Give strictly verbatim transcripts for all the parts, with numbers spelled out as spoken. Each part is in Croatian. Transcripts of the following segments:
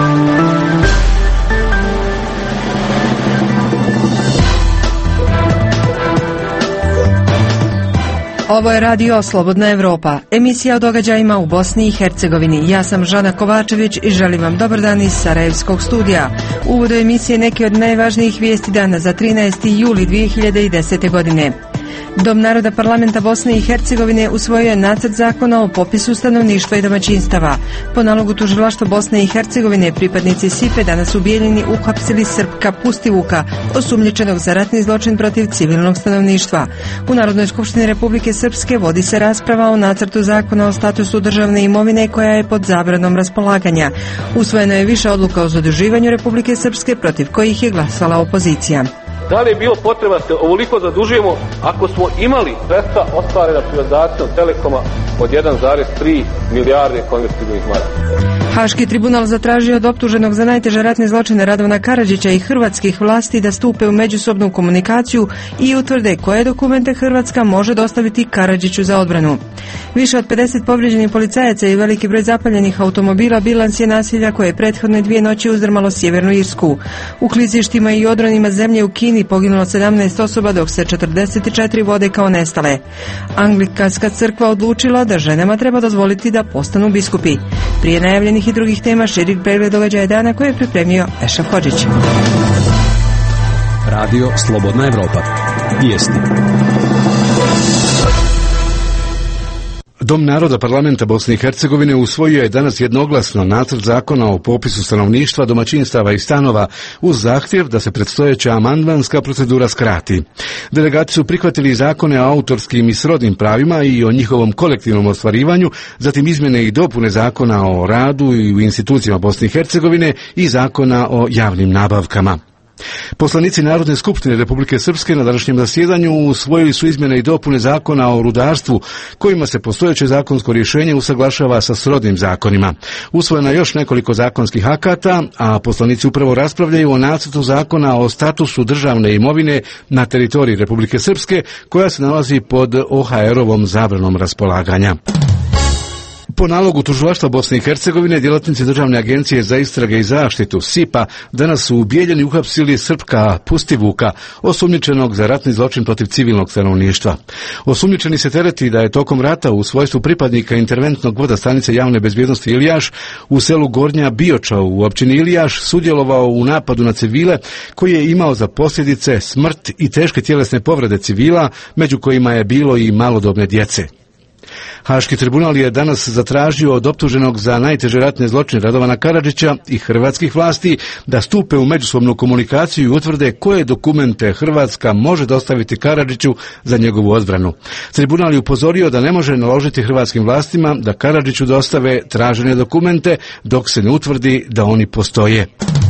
Ovo je Radio Slobodna Evropa, emisija o događajima u Bosni i Hercegovini. Ja sam Žana Kovačević i želim vam dobar dan iz Sarajevskog studija. U uvodu emisije neke od najvažnijih vijesti dana za trinaesti juli dvije hiljade desete. godine. Dom naroda parlamenta Bosne i Hercegovine usvojio je nacrt zakona o popisu stanovništva i domaćinstava. Po nalogu tužilaštva Bosne i Hercegovine pripadnici S I P E danas u Bijeljini uhapsili Srpka Pustivuka, osumnjičenog za ratni zločin protiv civilnog stanovništva. U Narodnoj skupštini Republike Srpske vodi se rasprava o nacrtu zakona o statusu državne imovine koja je pod zabranom raspolaganja. Usvojeno je više odluka o zaduživanju Republike Srpske protiv kojih je glasala opozicija. Da li je bilo potreba da se ovoliko zadužujemo ako smo imali sredstva ostvarena privatizacijom Telekoma od jedan zarez tri milijarde konvertibilnih maraka? Haški tribunal zatražio od optuženog za najteže ratne zločine Radovana Karadžića i hrvatskih vlasti da stupe u međusobnu komunikaciju i utvrde koje dokumente Hrvatska može dostaviti Karadžiću za odbranu. Više od pedeset povrijeđenih policajaca i veliki broj zapaljenih automobila bilans je nasilja koje je prethodne dvije noći uzdrmalo Sjevernu Irsku. U klizištima i odronima zemlje u Kini poginulo sedamnaest osoba, dok se četrdeset četiri vode kao nestale. Anglikanska crkva odlučila da ženama treba dozvoliti da postanu biskupi. Prije najavljenih i drugih tema širi pregled događaja dana koje je pripremio Ešaf Hodžić. Radio Slobodna Evropa. Vijesti. Dom naroda parlamenta Bosne i Hercegovine usvojio je danas jednoglasno nacrt zakona o popisu stanovništva, domaćinstava i stanova uz zahtjev da se predstojeća amandmanska procedura skrati. Delegati su prihvatili zakone o autorskim i srodnim pravima i o njihovom kolektivnom ostvarivanju, zatim izmjene i dopune zakona o radu i u institucijama Bosne i Hercegovine i zakona o javnim nabavkama. Poslanici Narodne skupštine Republike Srpske na današnjem zasjedanju usvojili su izmjene i dopune zakona o rudarstvu, kojima se postojeće zakonsko rješenje usaglašava sa srodnim zakonima. Usvojeno je još nekoliko zakonskih akata, a poslanici upravo raspravljaju o nacrtu zakona o statusu državne imovine na teritoriji Republike Srpske, koja se nalazi pod O H R-ovom zabranom raspolaganja. Po nalogu tužilaštva Bosne i Hercegovine, djelatnici Državne agencije za istrage i zaštitu S I P A danas su u Bijeljini uhapsili Srpka Pustivuka, osumnjičenog za ratni zločin protiv civilnog stanovništva. Osumnjičeni se tereti da je tokom rata u svojstvu pripadnika interventnog voda stanice javne bezbjednosti Ilijaš u selu Gornja Bioča u općini Ilijaš sudjelovao u napadu na civile koji je imao za posljedice smrt i teške tjelesne povrede civila, među kojima je bilo i malodobne djece. Haški tribunal je danas zatražio od optuženog za najteže ratne zločine Radovana Karadžića i hrvatskih vlasti da stupe u međusobnu komunikaciju i utvrde koje dokumente Hrvatska može dostaviti Karadžiću za njegovu odbranu. Tribunal je upozorio da ne može naložiti hrvatskim vlastima da Karadžiću dostave tražene dokumente dok se ne utvrdi da oni postoje.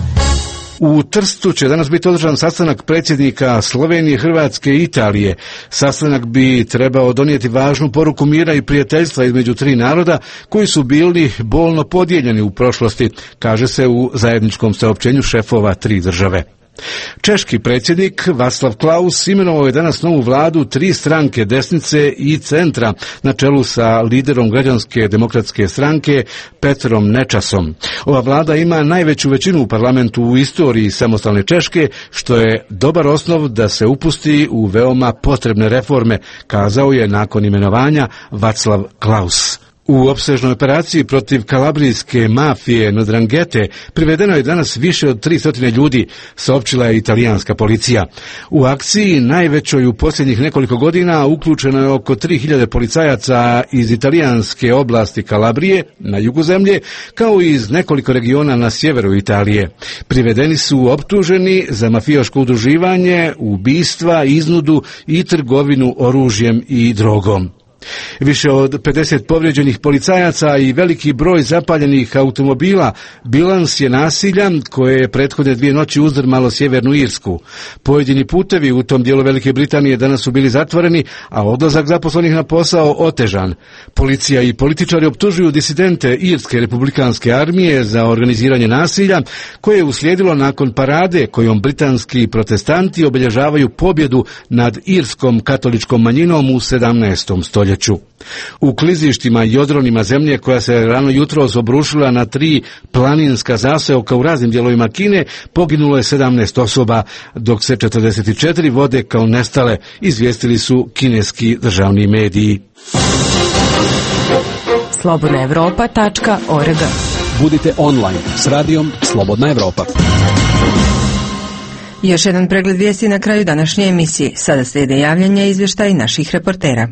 U Trstu će danas biti održan sastanak predsjednika Slovenije, Hrvatske i Italije. Sastanak bi trebao donijeti važnu poruku mira i prijateljstva između tri naroda koji su bili bolno podijeljeni u prošlosti, kaže se u zajedničkom saopćenju šefova tri države. Češki predsjednik Václav Klaus imenovao je danas novu vladu tri stranke desnice i centra na čelu sa liderom građanske demokratske stranke Petrom Nečasom. Ova vlada ima najveću većinu u parlamentu u istoriji samostalne Češke, što je dobar osnov da se upusti u veoma potrebne reforme, kazao je nakon imenovanja Václav Klaus. U opsežnoj operaciji protiv kalabrijske mafije Ndranghete privedeno je danas više od tristo ljudi, saopćila je italijanska policija. U akciji, najvećoj u posljednjih nekoliko godina, uključeno je oko tri hiljade policajaca iz italijanske oblasti Kalabrije na jugu zemlje, kao i iz nekoliko regiona na sjeveru Italije. Privedeni su optuženi za mafijaško udruživanje, ubistva, iznudu i trgovinu oružjem i drogom. Više od pedeset povrijeđenih policajaca i veliki broj zapaljenih automobila bilans je nasilja koje je prethodne dvije noći uzdrmalo Sjevernu Irsku. Pojedini putevi u tom dijelu Velike Britanije danas su bili zatvoreni, a odlazak zaposlenih na posao otežan. Policija i političari optužuju disidente Irske republikanske armije za organiziranje nasilja koje je uslijedilo nakon parade kojom britanski protestanti obilježavaju pobjedu nad irskom katoličkom manjinom u sedamnaestom stoljeću. proljeću. U klizištima i odronima zemlje koja se rano jutros obrušila na tri planinska zaseoka u raznim dijelovima Kine poginulo je sedamnaest osoba, dok se četrdeset četiri vode kao nestale, izvijestili su kineski državni mediji. slobodna evropa tačka org. Budite online s radijom Slobodna Evropa. Još jedan pregled vijesti na kraju današnje emisije. Sada slijede javljanja i izvještaji naših reportera.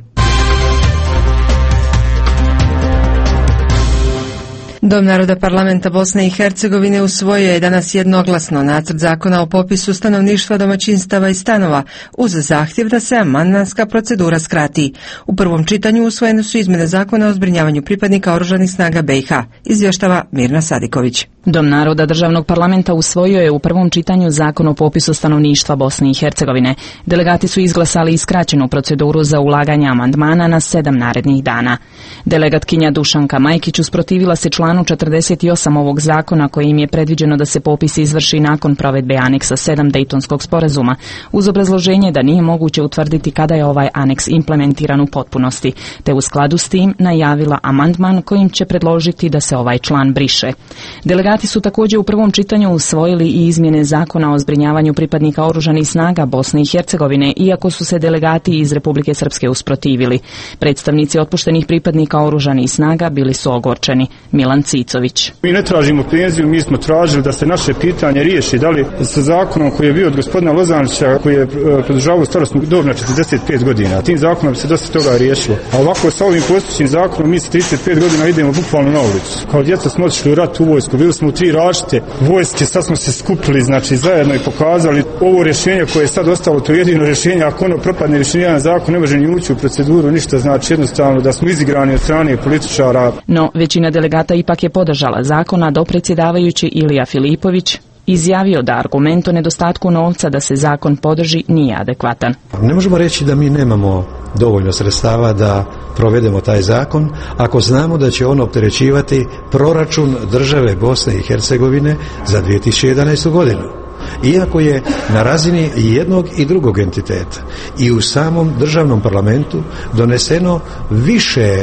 Dom naroda parlamenta Bosne i Hercegovine usvojio je danas jednoglasno nacrt zakona o popisu stanovništva, domaćinstava i stanova uz zahtjev da se amandmanska procedura skrati. U prvom čitanju usvojene su izmjene zakona o zbrinjavanju pripadnika oružanih snaga B i H, izvještava Mirna Sadiković. Dom naroda državnog parlamenta usvojio je u prvom čitanju zakon o popisu stanovništva Bosne i Hercegovine. Delegati su izglasali i skraćenu proceduru za ulaganje amandmana na sedam narednih dana. Delegatkinja Dušanka Majkić usprotivila se članu četrdeset osam ovog zakona kojim je predviđeno da se popis izvrši nakon provedbe aneksa sedam Dejtonskog sporazuma, uz obrazloženje da nije moguće utvrditi kada je ovaj aneks implementiran u potpunosti, te u skladu s tim najavila amandman kojim će predložiti da se ovaj član briše. Delegati su također u prvom čitanju usvojili i izmjene zakona o zbrinjavanju pripadnika oružanih snaga Bosne i Hercegovine, iako su se delegati iz Republike Srpske usprotivili. Predstavnici otpuštenih pripadnika oružanih snaga bili su ogorčeni. Milan Cicović. Mi ne tražimo penziju, mi smo tražili da se naše pitanje riješi, da li sa zakonom koji je bio od gospodina Lozanića, koji je produžavao starosnu dob na četrdeset pet godina. Tim zakonom bi se dosta toga riješilo. A ovako sa ovim postojećim zakonom mi sa trideset pet godina idemo bukvalno na ulicu. Kao djeca smo otišli u rat u vojsku, bili smo u tri različite vojske, sad smo se skupili, znači zajedno i pokazali ovo rješenje koje je sad ostalo, to je jedino rješenje, ako ono propadne rješenje, jedan zakon ne može ni ući u proceduru, ništa, znači jednostavno da smo izigrani od strane političara. No, većina delegata ipak je podržala zakona, do predsjedavajući Ilija Filipović izjavio da argument o nedostatku novca da se zakon podrži nije adekvatan. Ne možemo reći da mi nemamo dovoljno sredstava da provedemo taj zakon ako znamo da će on opterećivati proračun države Bosne i Hercegovine za dvije tisuće jedanaestu godinu. Iako je na razini jednog i drugog entiteta i u samom državnom parlamentu doneseno više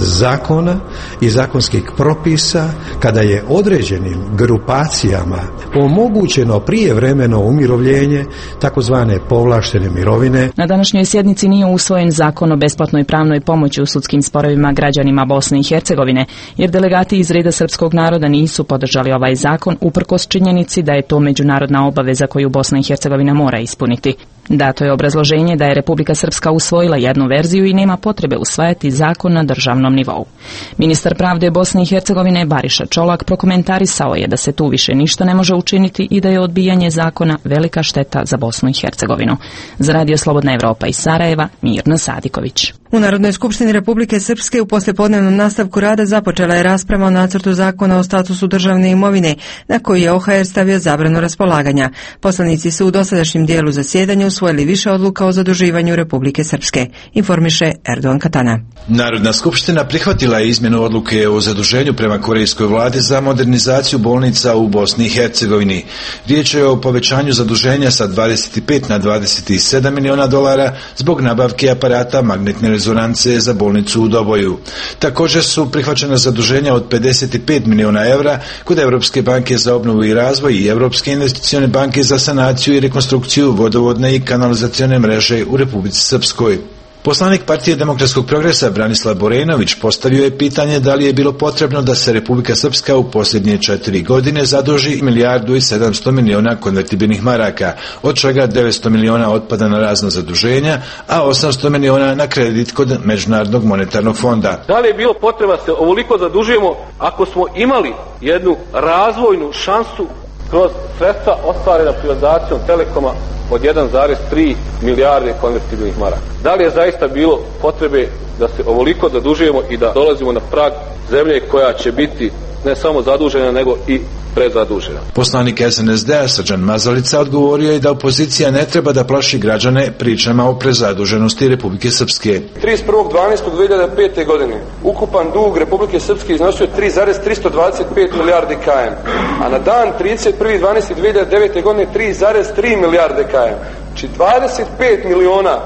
zakona i zakonskih propisa kada je određenim grupacijama omogućeno prijevremeno umirovljenje, takozvane povlaštene mirovine. Na današnjoj sjednici nije usvojen zakon o besplatnoj pravnoj pomoći u sudskim sporovima građanima Bosne i Hercegovine, jer delegati iz reda srpskog naroda nisu podržali ovaj zakon uprkos činjenici da je to međunarodna obaveza koju Bosna i Hercegovina mora ispuniti. Dato je obrazloženje da je Republika Srpska usvojila jednu verziju i nema potrebe usvajati zakon na državnom nivou. Ministar pravde Bosne i Hercegovine Bariša Čolak prokomentarisao je da se tu više ništa ne može učiniti i da je odbijanje zakona velika šteta za Bosnu i Hercegovinu. Za Radio Slobodna Evropa iz Sarajeva, Mirna Sadiković. U Narodnoj skupštini Republike Srpske u poslijepodnevnom nastavku rada započela je rasprava o nacrtu zakona o statusu državne imovine, na koji je O H R stavio zabranu raspolaganja. Poslanici su u dosadašnjem dijelu zasjedanja usvojili više odluka o zaduživanju Republike Srpske, informiše Erdogan Katana. Narodna skupština prihvatila je izmjenu odluke o zaduženju prema korejskoj vladi za modernizaciju bolnica u Bosni i Hercegovini. Riječ je o povećanju zaduženja sa dvadeset pet na dvadeset sedam miliona dolara zbog nabavke aparata magnetne rezonance za bolnicu u Doboju. Također su prihvaćena zaduženja od pedeset pet miliona evra kod Europske banke za obnovu i razvoj i Europske investicione banke za sanaciju i rekonstrukciju vodovodne i kanalizacione mreže u Republici Srpskoj. Poslanik Partije demokratskog progresa Branislav Borenović postavio je pitanje da li je bilo potrebno da se Republika Srpska u posljednje četiri godine zaduži milijardu i sedamsto miliona konvertibilnih maraka, od čega devetsto miliona otpada na razna zaduženja, a osamsto miliona na kredit kod Međunarodnog monetarnog fonda. Da li je bilo potreba da se ovoliko zadužujemo ako smo imali jednu razvojnu šansu kroz sredstva ostvarena privatizacijom Telekoma od jedan zarez tri milijarde konvertibilnih maraka? Da li je zaista bilo potrebe da se ovoliko zadužujemo i da dolazimo na prag zemlje koja će biti ne samo zadužena nego i prezadužena? Poslanik S N S D-a Srđan Mazalica odgovorio je da opozicija ne treba da plaši građane pričama o prezaduženosti Republike Srpske. trideset prvog dvanaestog dve hiljade pete. godine ukupan dug Republike Srpske iznosio tri zarez tristo dvadeset pet milijardi km, a na dan trideset prvog dvanaestog dve hiljade devete. godine tri zarez tri milijarde km. Znači dvadeset pet miliona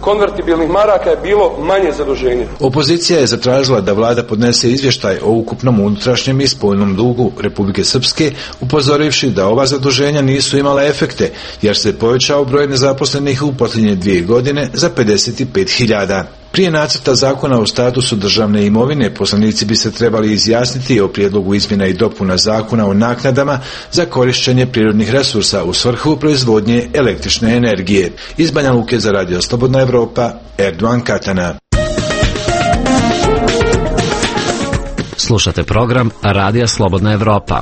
konvertibilnih maraka je bilo manje zaduženje. Opozicija je zatražila da vlada podnese izvještaj o ukupnom unutrašnjem i spoljnom dugu Republike Srpske, upozorivši da ova zaduženja nisu imala efekte, jer se povećao broj nezaposlenih u posljednje dvije godine za pedeset pet hiljada. Prije nacrta zakona o statusu državne imovine, poslanici bi se trebali izjasniti o prijedlogu izmjena i dopuna zakona o naknadama za korištenje prirodnih resursa u svrhu proizvodnje električne energije. Iz Banja Luke za Radio Slobodna Evropa, Erdogan Katana. Slušate program Radija Slobodna Evropa.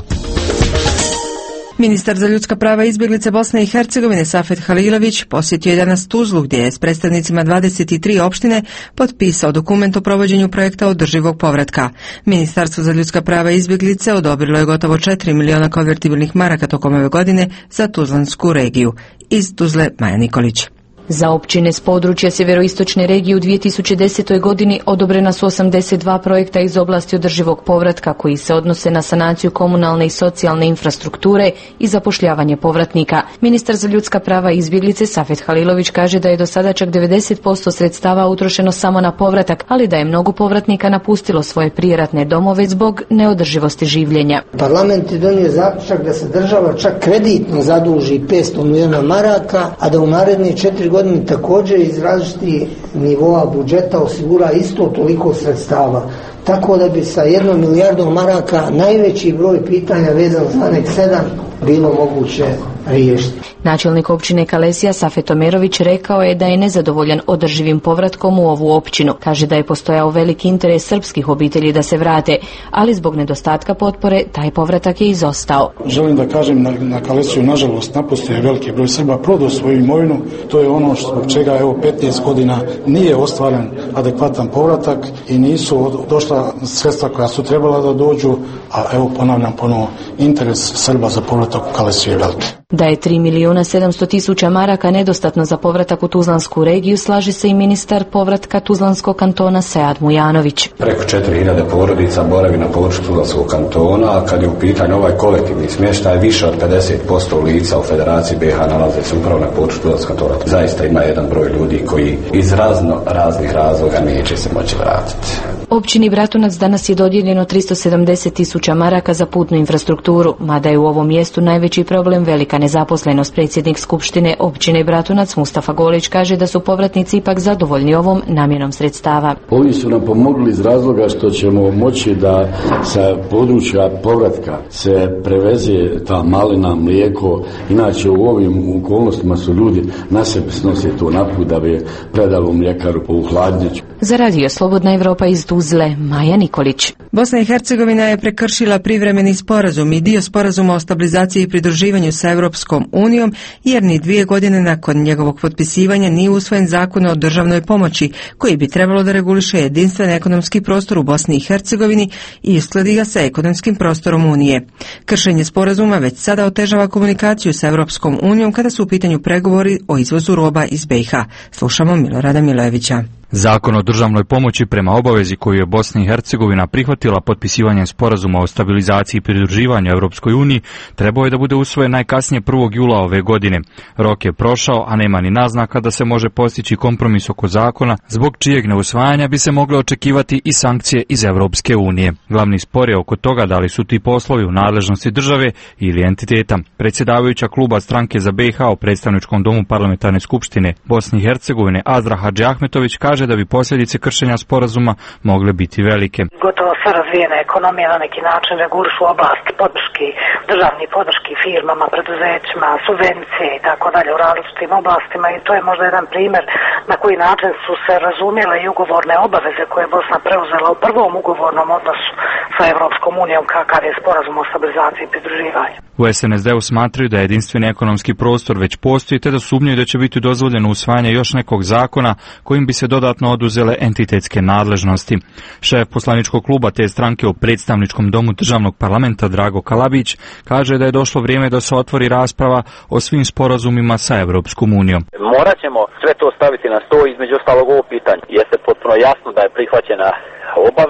Ministar za ljudska prava i izbjeglice Bosne i Hercegovine Safet Halilović posjetio je danas Tuzlu, gdje je s predstavnicima dvadeset tri opštine potpisao dokument o provođenju projekta održivog povratka. Ministarstvo za ljudska prava i izbjeglice odobrilo je gotovo četiri miliona konvertibilnih maraka tokom ove godine za Tuzlansku regiju. Iz Tuzle Maja Nikolić. Za općine s područja sjeveroistočne regije u dvije tisuće desetoj godini odobrena su osamdeset dva projekta iz oblasti održivog povratka koji se odnose na sanaciju komunalne i socijalne infrastrukture i zapošljavanje povratnika. Ministar za ljudska prava i izbjeglice Safet Halilović kaže da je do sada čak devedeset posto sredstava utrošeno samo na povratak, ali da je mnogo povratnika napustilo svoje prijeratne domove zbog neodrživosti življenja. Parlament je donio zaključak da se država čak kreditno zaduži petsto miliona maraka, a da u naredne četiri godine također iz različitih nivoa budžeta osigura isto toliko sredstava. Tako da bi sa jednom milijardom maraka najveći broj pitanja vezan za anek sedam bilo moguće riješiti. Načelnik općine Kalesija Safet Omerović rekao je da je nezadovoljan održivim povratkom u ovu općinu. Kaže da je postojao veliki interes srpskih obitelji da se vrate, ali zbog nedostatka potpore taj povratak je izostao. Želim da kažem na, na Kalesiju nažalost napustio je veliki broj Srba, prodao svoju imovinu. To je ono zbog čega evo petnaest godina nije ostvaren adekvatan povratak i nisu došla sredstva koja su trebala da dođu, a evo ponavljam ponovo, interes Srba za povratak u Kalesiju je veliki. Da je tri milijuna sedamsto tisuća maraka nedostatno za povratak u Tuzlansku regiju, slaže se i ministar povratka Tuzlanskog kantona Sead Mujanović. Preko četiri hiljade porodica boravi na području Tuzlanskog kantona, a kad je u pitanju ovaj kolektivni smještaj, više od pedeset posto lica u Federaciji B iH nalaze se upravo na području Tuzlanskog kantona. Zaista ima jedan broj ljudi koji iz razno raznih razloga neće se moći vratiti. Općini Bratunac danas je dodijeljeno tristo sedamdeset tisuća maraka za putnu infrastrukturu, mada je u ovom mjestu najveći problem velika nezaposlenost. Predsjednik Skupštine općine Bratunac Mustafa Golić kaže da su povratnici ipak zadovoljni ovom namjenom sredstava. Ovi su nam pomogli iz razloga što ćemo moći da sa područja povratka se preveze ta malina, mlijeko. Inače u ovim okolnostima su ljudi na sebi snose to naput da bi predalo u mljekaru u hladnjaču. Za Radio Slobodna Evropa iz Tuzle, Maja Nikolić. Bosna i Hercegovina je prekršila privremeni sporazum i dio sporazuma o stabilizaciji i pridruživanju sa Europskom unijom, jer ni dvije godine nakon njegovog potpisivanja nije usvojen zakon o državnoj pomoći, koji bi trebalo da reguliše jedinstven ekonomski prostor u Bosni i Hercegovini i uskladi ga sa ekonomskim prostorom Unije. Kršenje sporazuma već sada otežava komunikaciju sa Europskom unijom kada su u pitanju pregovori o izvozu roba iz B iH. Slušamo Milorada Milojevića. Zakon o državnoj pomoći prema obavezi koju je Bosna i Hercegovina prihvatila potpisivanjem sporazuma o stabilizaciji i pridruživanju Europskoj uniji trebao je da bude usvojen najkasnije prvog jula ove godine. Rok je prošao, a nema ni naznaka da se može postići kompromis oko zakona, zbog čijeg neusvajanja bi se mogle očekivati i sankcije iz Europske unije. Glavni spor je oko toga da li su ti poslovi u nadležnosti države ili entiteta. Predsjedavajuća kluba stranke za B iH u predstavničkom domu parlamentarne skupštine Bosne i Hercegovine Azra Hadži Ahmetović kaže da bi posljedice kršenja sporazuma mogle biti velike. Gotovo sve razvijene ekonomije na neki način regulišu oblast podrški, državni podrški firmama, preduzećima, subvencije i tako dalje u različitim oblastima i to je možda jedan primjer na koji način su se razumjele i ugovorne obaveze koje je Bosna preuzela u prvom ugovornom odnosu sa Europskom unijom kakav je sporazum o stabilizaciji i pridruživanju. U S N S D-u smatraju da jedinstveni ekonomski prostor već postoji te da sumnjaju da će biti dozvoljeno usvajanje još nekog zakona kojim bi se dodatno oduzele entitetske nadležnosti. Šef poslaničkog kluba te stranke u predstavničkom domu državnog parlamenta Drago Kalabić kaže da je došlo vrijeme da se otvori rasprava o svim sporazumima sa Europskom unijom. Morat ćemo sve to staviti na sto, između ostalog ovo pitanje. Jeste potpuno jasno da je prihvaćena obaveza,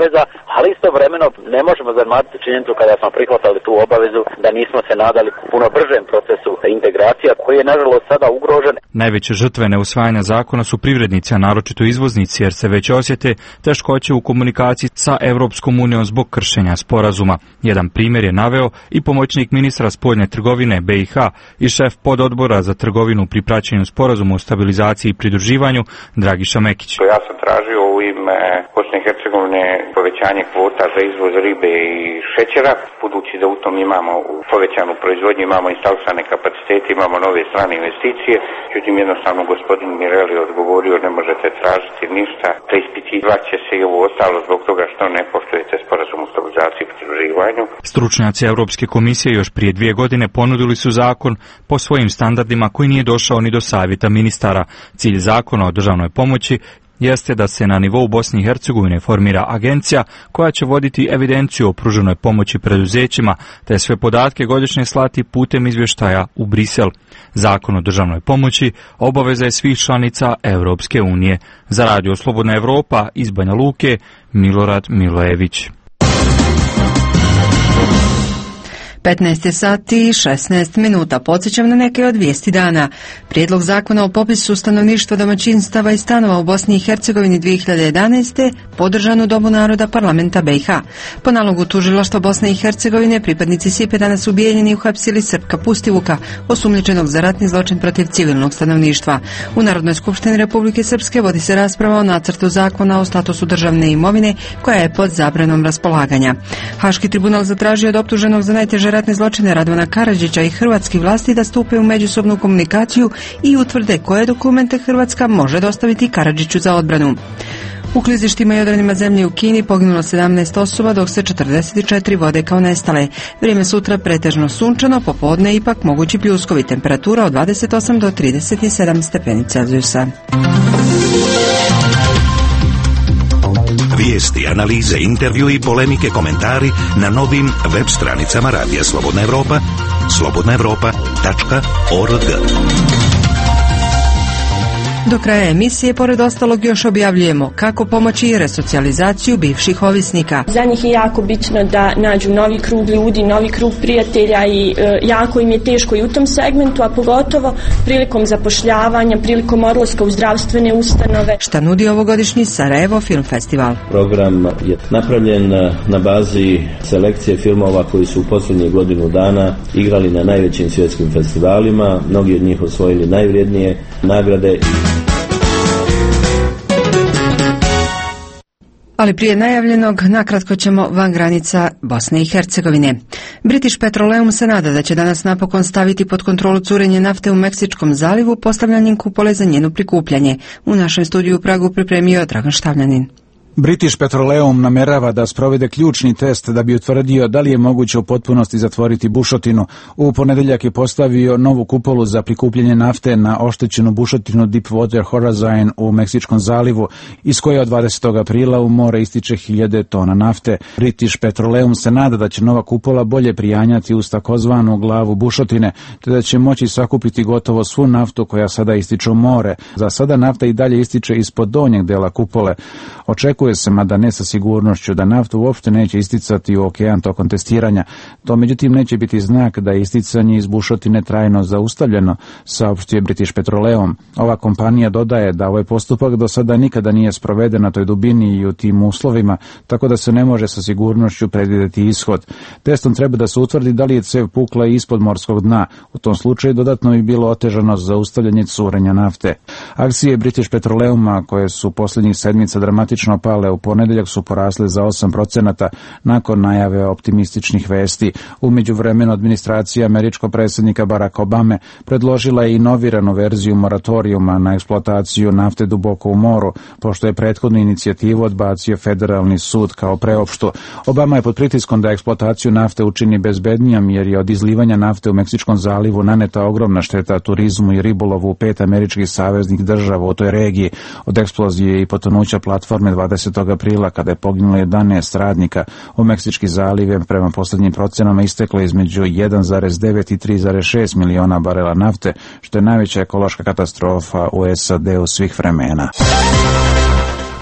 Ali istovremeno ne možemo zanemariti činjenicu kada smo prihvatali tu obavezu da nismo se nadali puno bržem procesu integracija koji je nažalost sada ugrožen. Najveće žrtve neusvajanja zakona su privrednici, a naročito izvoznici, jer se već osjete teškoće u komunikaciji sa Europskom unijom zbog kršenja sporazuma. Jedan primjer je naveo i pomoćnik ministra spoljne trgovine B i H i šef pododbora za trgovinu pri praćenju sporazuma o stabilizaciji i pridruživanju Dragiša Mekić. Ja sam tražio u ime Bosne i Hercegovine povećanje kvota za izvoz ribe i šećera, budući da u tom imamo povećanu proizvodnju, imamo instalisane kapacitete, imamo nove strane investicije. Međutim, jednostavno gospodin Mireli odgovorio ne možete tražiti ništa, preispitivat će se i ovo ostalo zbog toga što ne poštujete sporazum o stabilizaciji i pridruživanju. Stručnjaci Europske komisije još prije dvije godine ponudili su zakon po svojim standardima koji nije došao ni do savjeta ministara. Cilj zakona o državnoj pomoći jeste da se na nivou Bosne i Hercegovine formira agencija koja će voditi evidenciju o pruženoj pomoći preduzećima, te sve podatke godišnje slati putem izvještaja u Brisel. Zakon o državnoj pomoći obaveza je svih članica Europske unije. Za Radio Slobodna Evropa iz Banja Luke, Milorad Milojević. petnaest sati i šesnaest minuta. Podsjećam na neke od vijesti dana. Prijedlog zakona o popisu stanovništva, domaćinstava i stanova u Bosni i Hercegovini dvije hiljade jedanaeste podržan u Domu naroda parlamenta B i H. Po nalogu tužilaštva Bosne i Hercegovine pripadnici S I P-a danas ubijeljeni i uhapsili Srpka Pustivuka, osumnjičenog za ratni zločin protiv civilnog stanovništva. U Narodnoj skupštini Republike Srpske vodi se rasprava o nacrtu zakona o statusu državne imovine koja je pod zabranom raspolaganja. Haški tribunal zatražio od optuženog za najteže ratne zločine Radovana Karadžića i hrvatskih vlasti da stupe u međusobnu komunikaciju i utvrde koje dokumente Hrvatska može dostaviti Karadžiću za odbranu. U klizištima i odranima zemlje u Kini poginulo sedamnaest osoba, dok se četrdeset četiri vode kao nestale. Vrijeme sutra pretežno sunčano, popodne ipak mogući pljuskovi, temperatura od dvadeset osam do trideset sedam stepeni Celzijusa. Vijesti, analize, intervju i polemike, komentari na novim web stranicama Radija Slobodna Evropa, slobodna evropa tačka org. Do kraja emisije, pored ostalog, još objavljujemo kako pomoći i resocijalizaciju bivših ovisnika. Za njih je jako bitno da nađu novi krug ljudi, novi krug prijatelja i e, jako im je teško i u tom segmentu, a pogotovo prilikom zapošljavanja, prilikom odlaska u zdravstvene ustanove. Šta nudi ovogodišnji Sarajevo Film Festival? Program je napravljen na bazi selekcije filmova koji su u posljednje godinu dana igrali na najvećim svjetskim festivalima, mnogi od njih osvojili najvrijednije nagrade. Ali prije najavljenog, nakratko ćemo van granica Bosne i Hercegovine. British Petroleum se nada da će danas napokon staviti pod kontrolu curenje nafte u Meksičkom zalivu postavljanjem kupole za njeno prikupljanje. U našem studiju u Pragu pripremio Dragan Štavljanin. British Petroleum namjerava da sprovede ključni test da bi utvrdio da li je moguće u potpunosti zatvoriti bušotinu. U ponedjeljak je postavio novu kupolu za prikupljanje nafte na oštećenu bušotinu Deepwater Horizon u Meksičkom zalivu, iz koje od dvadesetog aprila u more ističe hiljade tona nafte. British Petroleum se nada da će nova kupola bolje prijanjati uz takozvanu glavu bušotine, te da će moći sakupiti gotovo svu naftu koja sada ističe u more. Za sada nafta i dalje ističe ispod donjeg dela kupole. Očekuje se, mada ne sa sigurnošću, da naftu uopšte neće isticati u okean tokom testiranja. To međutim neće biti znak da je isticanje iz bušotine trajno zaustavljeno, saopštio British Petroleum. Ova kompanija dodaje da ovaj postupak do sada nikada nije sproveden na toj dubini i u tim uslovima, tako da se ne može sa sigurnošću predvidjeti ishod. Testom treba da se utvrdi da li je cev pukla ispod morskog dna. U tom slučaju dodatno bi bilo otežano zaustavljanje curenja nafte. Akcije British Petroleuma, koje su posljednjih sedmica dramatično pale u ponedjeljak, su porasle za osam procenata nakon najave optimističnih vesti. U međuvremenu administracija američkog predsjednika Baracka Obame predložila je inoviranu verziju moratorijuma na eksploataciju nafte duboko u moru, pošto je prethodnu inicijativu odbacio federalni sud kao preopštu. Obama je pod pritiskom da eksploataciju nafte učini bezbednijom, jer je od izlivanja nafte u Meksičkom zalivu naneta ogromna šteta turizmu i ribolovu u pet američkih saveznih država u toj regiji, od eksplozije i potonuća platforme dvadesetog aprila kada je poginulo jedanaest radnika. U Meksički zaliv je prema posljednjim procenama isteklo između jedan zarez devet i tri zarez šest miliona barela nafte, što je najveća ekološka katastrofa u S A D u svih vremena.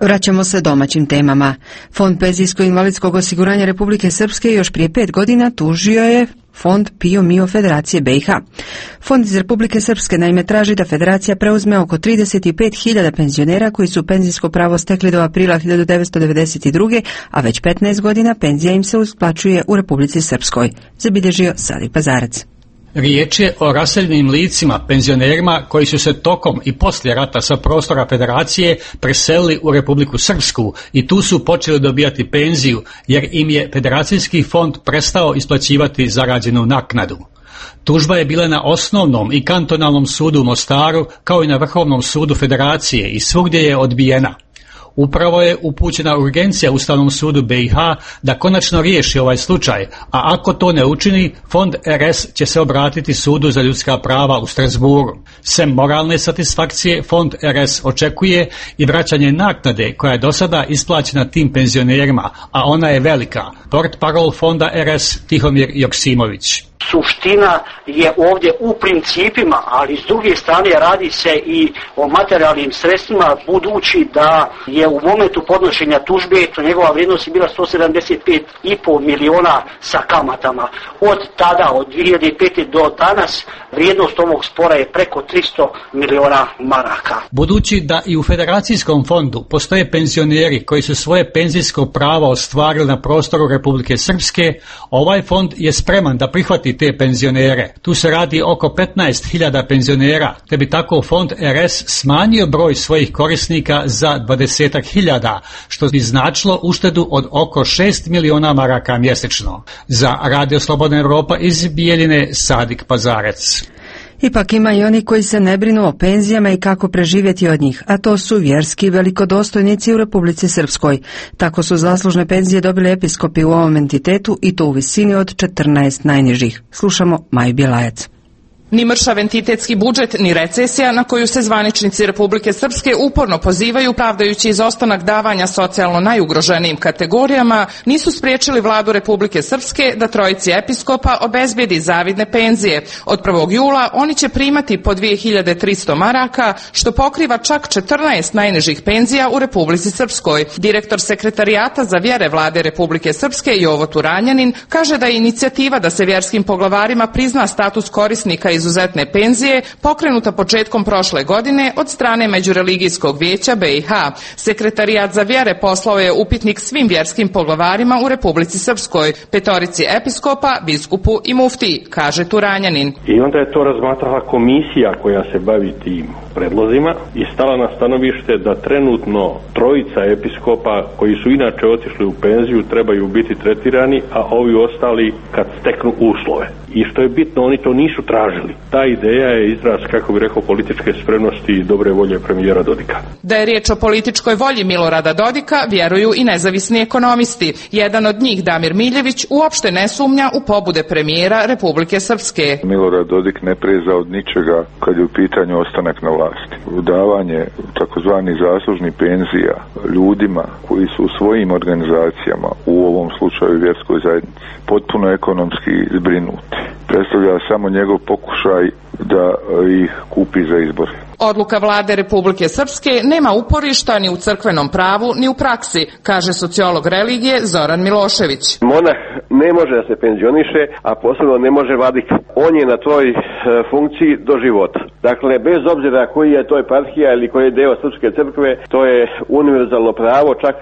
Vraćamo se domaćim temama. Fond penzijsko-invalidskog osiguranja Republike Srpske još prije pet godina tužio je Fond Pio Mio Federacije B i H. Fond iz Republike Srpske naime traži da Federacija preuzme oko trideset pet hiljada penzionera koji su penzijsko pravo stekli do aprila hiljadu devetsto devedeset druge. a već petnaest godina penzija im se isplaćuje u Republici Srpskoj, zabilježio Sadik Pazarac. Riječ je o raseljenim licima, penzionerima koji su se tokom i poslije rata sa prostora Federacije preselili u Republiku Srpsku i tu su počeli dobijati penziju jer im je Federacijski fond prestao isplaćivati zarađenu naknadu. Tužba je bila na osnovnom i kantonalnom sudu u Mostaru kao i na Vrhovnom sudu Federacije i svugdje je odbijena. Upravo je upućena urgencija Ustavnom sudu B i H da konačno riješi ovaj slučaj, a ako to ne učini, Fond R S će se obratiti Sudu za ljudska prava u Strasburu. Sem moralne satisfakcije, Fond R S očekuje i vraćanje naknade koja je do sada isplaćena tim penzionerima, a ona je velika. Portparol Fonda R S Tihomir Joksimović. Suština je ovdje u principima, ali s druge strane radi se i o materijalnim sredstvima, budući da je u momentu podnošenja tužbe njegova vrijednost je bila sto sedamdeset pet i pol miliona sa kamatama. Od tada, od dvije hiljade pete do danas, vrijednost ovog spora je preko tristo miliona maraka. Budući da i u Federacijskom fondu postoje penzioneri koji su svoje penzijsko pravo ostvarili na prostoru Republike Srpske, ovaj fond je spreman da prihvati te penzionere. Tu se radi oko petnaest hiljada penzionera, te bi tako Fond R S smanjio broj svojih korisnika za dvadesetak hiljada, što bi značilo uštedu od oko šest miliona maraka mjesečno. Za Radio Slobodna Evropa iz Bijeljine, Sadik Pazarec. Ipak ima i oni koji se ne brinu o penzijama i kako preživjeti od njih, a to su vjerski velikodostojnici u Republici Srpskoj. Tako su zaslužne penzije dobili episkopi u ovom entitetu i to u visini od četrnaest najnižih. Slušamo Maju Bjelajac. Ni mršav entitetski budžet, ni recesija na koju se zvaničnici Republike Srpske uporno pozivaju pravdajući izostanak davanja socijalno najugroženijim kategorijama, nisu spriječili vladu Republike Srpske da trojici episkopa obezbijedi zavidne penzije. Od prvog jula oni će primati po dvije hiljade tristo maraka, što pokriva čak četrnaest najnižih penzija u Republici Srpskoj. Direktor sekretarijata za vjere vlade Republike Srpske Jovo Turanjanin kaže da je inicijativa da se vjerskim poglavarima prizna status korisnika izuzetne penzije pokrenuta početkom prošle godine od strane Međureligijskog vijeća B i H. Sekretarijat za vjere poslao je upitnik svim vjerskim poglavarima u Republici Srpskoj, petorici episkopa, biskupu i muftiji, kaže Turanjanin. I onda je to razmatrala komisija koja se bavi tim predlozima i stala na stanovište da trenutno trojica episkopa koji su inače otišli u penziju trebaju biti tretirani, a ovi ostali kad steknu uslove. I što je bitno, oni to nisu tražili. Ta ideja je izraz, kako bi rekao, političke spremnosti i dobre volje premijera Dodika. Da je riječ o političkoj volji Milorada Dodika, vjeruju i nezavisni ekonomisti. Jedan od njih, Damir Miljević, uopšte ne sumnja u pobude premijera Republike Srpske. Milorad Dodik ne preza od ničega kad je u pitanju ostanak na vlasti. Davanje takozvanih zaslužnih penzija ljudima koji su u svojim organizacijama, u ovom slučaju vjerskoj zajednici, potpuno ekonomski zbrinuti. Predstavlja samo njegov pokušaj da ih kupi za izbore. Odluka vlade Republike Srpske nema uporišta ni u crkvenom pravu ni u praksi, kaže sociolog religije Zoran Milošević. Monah ne može da se penzioniše, a posebno ne može vladika. On je na toj e, funkciji do života. Dakle, bez obzira koji je to eparhija ili koji je deo Srpske crkve, to je univerzalno pravo, čak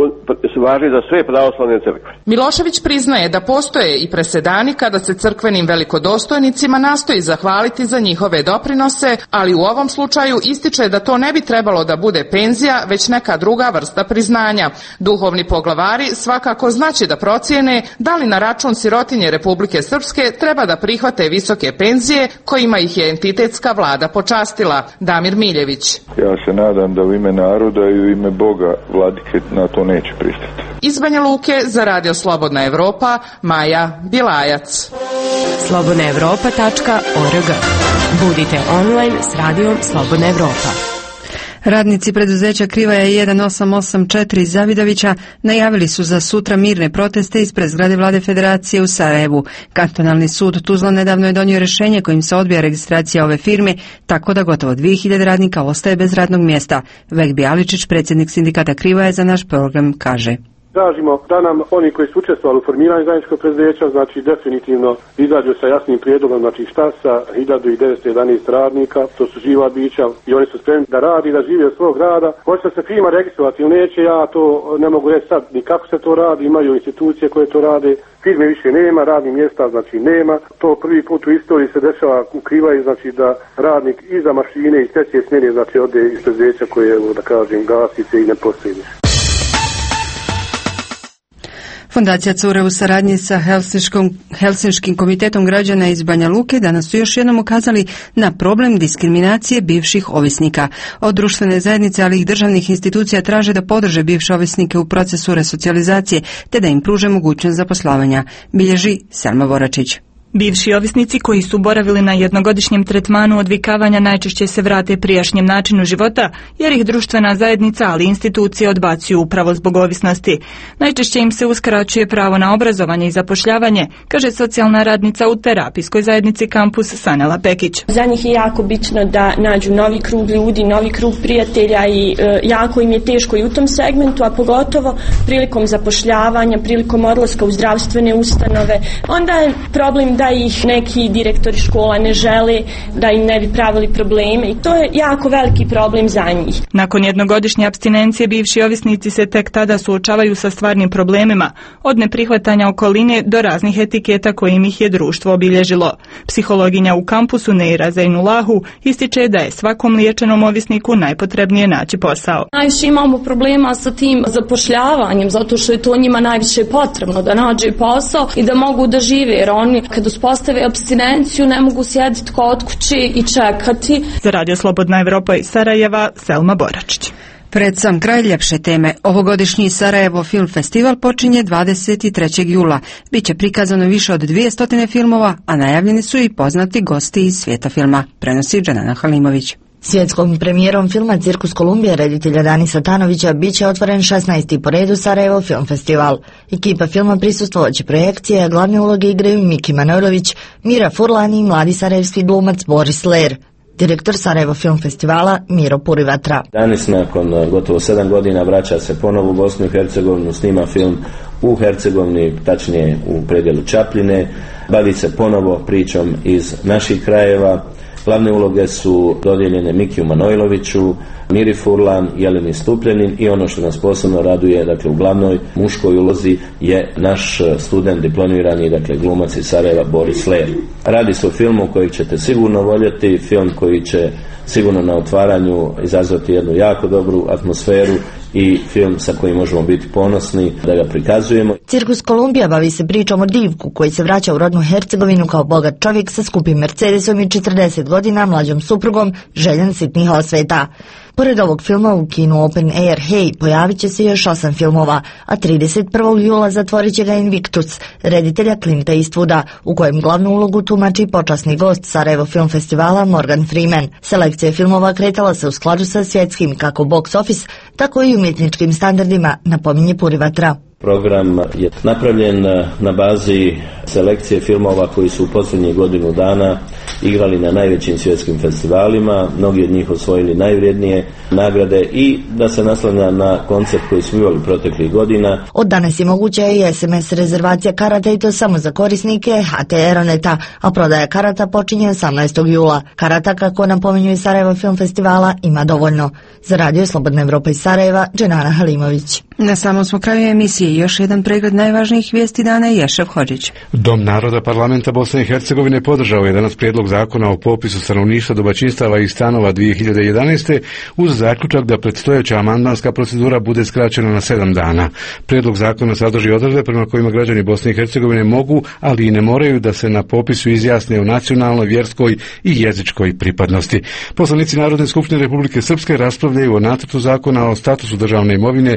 su važni za sve pravoslavne crkve. Milošević priznaje da postoje i presedani kada se crkvenim velikodostojnicima nastoji zahvaliti za njihove doprinose, ali u ovom slučaju ističe da to ne bi trebalo da bude penzija, već neka druga vrsta priznanja. Duhovni poglavari svakako znaće da procijene da li na račun sirotinje Republike Srpske treba da prihvate visoke penzije kojima ih je entitetska vlada počastila. Damir Miljević. Ja se nadam da u ime naroda i u ime Boga vladike na to neće pristati. Iz Banja Luke za Radio Slobodna Evropa, Maja Bilajac. slobodna evropa tačka org. Budite online s Radijom Slobodna Evropa. Radnici preduzeća Krivaja jedan osam osam četiri iz Zavidovića najavili su za sutra mirne proteste ispred zgrade Vlade Federacije u Sarajevu. Kantonalni sud Tuzla nedavno je donio rješenje kojim se odbija registracija ove firme, tako da gotovo dvije hiljade radnika ostaje bez radnog mjesta. Vegbi Aličić, predsjednik sindikata Krivaja, za naš program kaže: Tražimo da nam oni koji su učestvovali u formiranju zajedničkog preduzeća, znači definitivno izađu sa jasnim prijedlogom, znači šta sa hiljadu devetsto jedanaest radnika, to su živa bića i oni su spremni da radi, da žive od svog rada. Hoće se firma registrovati ili neće, ja to ne mogu reći sad ni kako se to radi, imaju institucije koje to rade, firme više nema, radnih mjesta znači nema. To prvi put u istoriji se dešava u Krivaju, znači da radnik iza mašine i treće smjene znači ode iz preduzeća koje, da kažem, gasi se i ne postoji više. Fondacija Cure u saradnji sa Helsinškim komitetom građana iz Banja Luke danas su još jednom ukazali na problem diskriminacije bivših ovisnika. Od društvene zajednice, ali i državnih institucija traže da podrže bivše ovisnike u procesu resocijalizacije te da im pruže mogućnost zaposlavanja, bilježi Selma Voračić. Bivši ovisnici koji su boravili na jednogodišnjem tretmanu odvikavanja najčešće se vrate prijašnjem načinu života, jer ih društvena zajednica, ali i institucije odbacuju upravo zbog ovisnosti. Najčešće im se uskraćuje pravo na obrazovanje i zapošljavanje, kaže socijalna radnica u terapijskoj zajednici Kampus Sanela Pekić. Za njih je jako bitno da nađu novi krug ljudi, novi krug prijatelja i e, jako im je teško i u tom segmentu, a pogotovo prilikom zapošljavanja, prilikom odlaska u zdravstvene ustanove. Onda je problem da ih neki direktori škola ne žele, da im ne bi pravili probleme i to je jako veliki problem za njih. Nakon jednogodišnje apstinencije bivši ovisnici se tek tada suočavaju sa stvarnim problemima, od neprihvatanja okoline do raznih etiketa kojim ih je društvo obilježilo. Psihologinja u kampusu Neira Zainulahu ističe da je svakom liječenom ovisniku najpotrebnije naći posao. Najviše imamo problema sa tim zapošljavanjem, zato što je to njima najviše potrebno da nađe posao i da mogu da žive, jer oni kad uspostave apstinenciju ne mogu sjediti kod kuće i čekati. Za Radio Slobodna Evropa iz Sarajeva, Selma Boračić. Pred sam kraj ljepše teme, ovogodišnji Sarajevo Film Festival počinje dvadeset trećeg jula. Biće prikazano više od dvjesto filmova, a najavljeni su i poznati gosti iz svijeta filma, prenosi Džanana Halimović. Svjetskom premijerom filma Cirkus Kolumbija reditelja Danisa Tanovića bit će otvoren šesnaesti po redu Sarajevo Film Festival. Ekipa filma prisustvovaće projekcije, a glavne uloge igraju Miki Manojlović, Mira Furlan i mladi sarajevski glumac Boris Ler. Direktor Sarajevo Film Festivala Miro Purivatra. Danis nakon gotovo sedam godina vraća se ponovo u Bosnu i Hercegovinu, snima film u Hercegovini, tačnije u predjelu Čapljine, bavi se ponovo pričom iz naših krajeva. Glavne uloge su dodijeljene Mikiju Manojloviću, Miri Furlan, Jeleni Stupljenin i ono što nas posebno raduje, dakle u glavnoj muškoj ulozi je naš student diplomirani, dakle glumac iz Sarajeva Boris Ler. Radi se o filmu koji ćete sigurno voljeti, film koji će sigurno na otvaranju izazvati jednu jako dobru atmosferu i film sa kojim možemo biti ponosni da ga prikazujemo. Cirkus Kolumbija bavi se pričom o divku koji se vraća u rodnu Hercegovinu kao bogat čovjek sa skupim Mercedesom i četrdeset godina mlađom suprugom željen sitnih osveta. Pored ovog filma u kinu Open Air Hey pojavit će se još osam filmova, a trideset prvog jula zatvorit će ga Invictus, reditelja Clinta Eastwooda, u kojem glavnu ulogu tumači počasni gost Sarajevo Film Festivala Morgan Freeman. Selekcija filmova kretala se u skladu sa svjetskim kako box office, tako i umjetničkim standardima, napominje Purivatra. Program je napravljen na bazi selekcije filmova koji su u posljednjih godinu dana igrali na najvećim svjetskim festivalima, mnogi od njih osvojili najvrijednije nagrade i da se naslanja na koncept koji smo imali proteklih godina. Od danas je moguća i es em es rezervacija karata i to samo za korisnike ha te Aeroneta, a prodaja karata počinje osamnaestog jula. Karata, kako napominju iz Sarajevo Film Festivala, ima dovoljno. Za Radio Slobodna Evropa iz Sarajeva, Dženana Halimović. Na samom smo kraju emisije još jedan pregled najvažnijih vijesti dana i Ješev Hodžić. Dom naroda parlamenta Bosne i Hercegovine podržao je danas prijedlog zakona o popisu stanovništva, domaćinstava i stanova dvije hiljade jedanaeste uz zaključak da predstojeća amandmanska procedura bude skraćena na sedam dana. Prijedlog zakona sadrži odredbe prema kojima građani Bosne i Hercegovine mogu, ali i ne moraju da se na popisu izjasne o nacionalnoj, vjerskoj i jezičkoj pripadnosti. Poslanici Narodne skupštine Republike Srpske raspravljaju o nacrtu zakona o statusu državne imovine na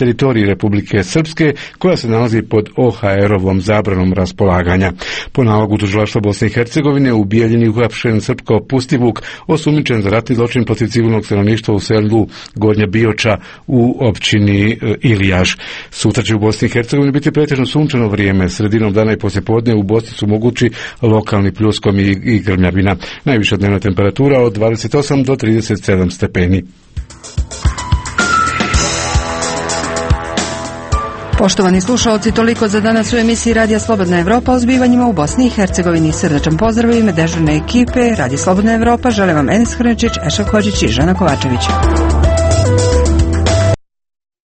teritoriji Republike Srpske, koja se nalazi pod O H R-ovom zabranom raspolaganja. Po nalogu tužilaštva Bosne i Hercegovine u Bijeljini uhapšen Srpko Pustivuk, osumnjičen za ratni zločin protiv civilnog stanovništva u selu Gornja Bioča u općini Ilijaš. Sutra će u Bosni i Hercegovini biti pretežno sunčano vrijeme. Sredinom dana i poslijepodne u Bosni su mogući lokalni pljuskom i, i grmljavina. Najviša dnevna temperatura od dvadeset osam do trideset sedam stepeni. Poštovani slušalci, toliko za danas u emisiji Radija Slobodna Evropa o zbivanjima u Bosni i Hercegovini. Srdačan pozdrav u ime dežurne ekipe Radija Slobodna Evropa. Žele vam Enis Hrnečić, Ešak Hođić i Žana Kovačević.